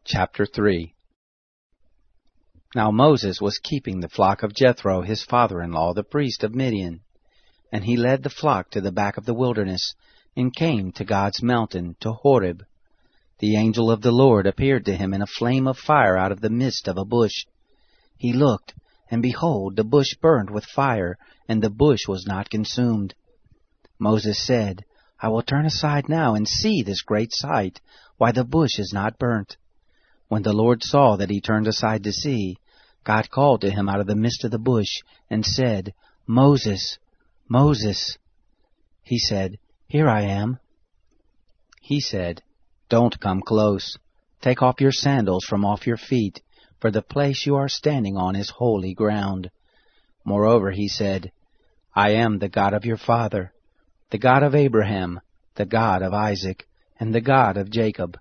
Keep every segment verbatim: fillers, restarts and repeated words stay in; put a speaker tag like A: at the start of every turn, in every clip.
A: Chapter three. Now Moses was keeping the flock of Jethro, his father-in-law, the priest of Midian. And he led the flock to the back of the wilderness, and came to God's mountain, to Horeb. The angel of the Lord appeared to him in a flame of fire out of the midst of a bush. He looked, and behold, the bush burned with fire, and the bush was not consumed. Moses said, I will turn aside now and see this great sight, why the bush is not burnt. When the Lord saw that he turned aside to see, God called to him out of the midst of the bush, and said, Moses, Moses. He said, Here I am. He said, Don't come close. Take off your sandals from off your feet, for the place you are standing on is holy ground. Moreover, he said, I am the God of your father, the God of Abraham, the God of Isaac, and the God of Jacob.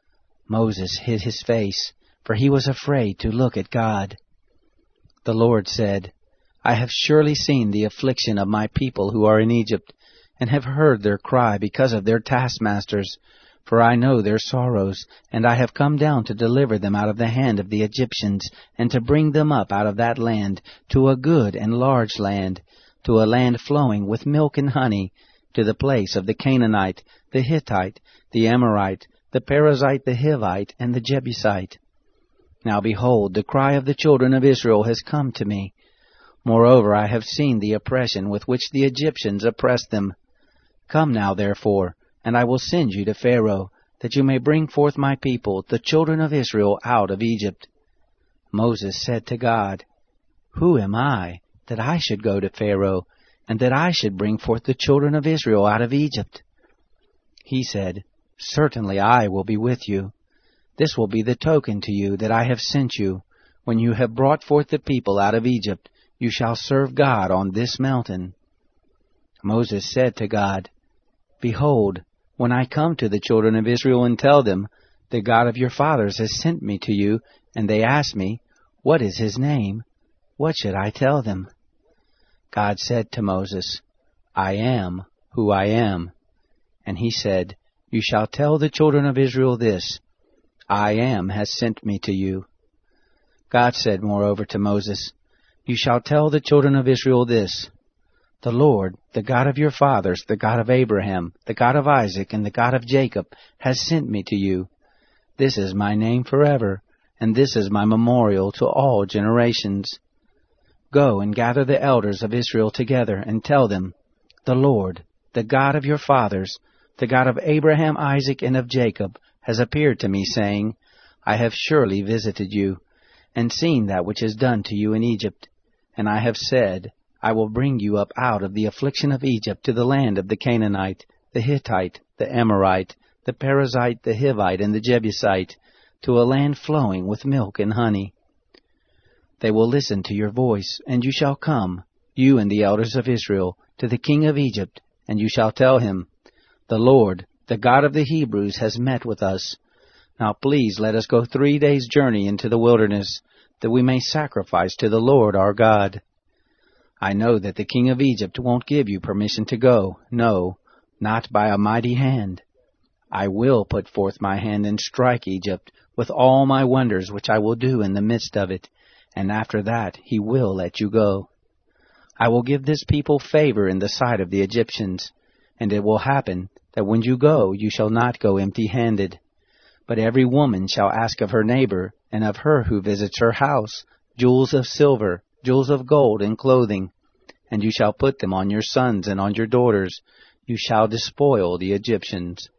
A: Moses hid his face, for he was afraid to look at God. The Lord said, I have surely seen the affliction of my people who are in Egypt, and have heard their cry because of their taskmasters, for I know their sorrows, and I have come down to deliver them out of the hand of the Egyptians, and to bring them up out of that land to a good and large land, to a land flowing with milk and honey, to the place of the Canaanite, the Hittite, the Amorite, the Perizzite, the Hivite, and the Jebusite. Now behold, the cry of the children of Israel has come to me. Moreover, I have seen the oppression with which the Egyptians oppressed them. Come now, therefore, and I will send you to Pharaoh, that you may bring forth my people, the children of Israel, out of Egypt. Moses said to God, Who am I, that I should go to Pharaoh, and that I should bring forth the children of Israel out of Egypt? He said, Certainly I will be with you. This will be the token to you that I have sent you. When you have brought forth the people out of Egypt, you shall serve God on this mountain. Moses said to God, Behold, when I come to the children of Israel and tell them, The God of your fathers has sent me to you, and they ask me, What is his name? What should I tell them? God said to Moses, I am who I am. And he said, You shall tell the children of Israel this, I am has sent me to you. God said moreover to Moses, You shall tell the children of Israel this, The Lord, the God of your fathers, the God of Abraham, the God of Isaac, and the God of Jacob, has sent me to you. This is my name forever, and this is my memorial to all generations. Go and gather the elders of Israel together, and tell them, The Lord, the God of your fathers, the God of Abraham, Isaac, and of Jacob, has appeared to me, saying, I have surely visited you, and seen that which is done to you in Egypt. And I have said, I will bring you up out of the affliction of Egypt to the land of the Canaanite, the Hittite, the Amorite, the Perizzite, the Hivite, and the Jebusite, to a land flowing with milk and honey. They will listen to your voice, and you shall come, you and the elders of Israel, to the king of Egypt, and you shall tell him, The Lord, the God of the Hebrews, has met with us. Now please let us go three days' journey into the wilderness, that we may sacrifice to the Lord our God. I know that the king of Egypt won't give you permission to go, no, not by a mighty hand. I will put forth my hand and strike Egypt with all my wonders which I will do in the midst of it, and after that he will let you go. I will give this people favor in the sight of the Egyptians, and it will happen that when you go you shall not go empty-handed. But every woman shall ask of her neighbor, and of her who visits her house, jewels of silver, jewels of gold, and clothing, and you shall put them on your sons and on your daughters. You shall despoil the Egyptians.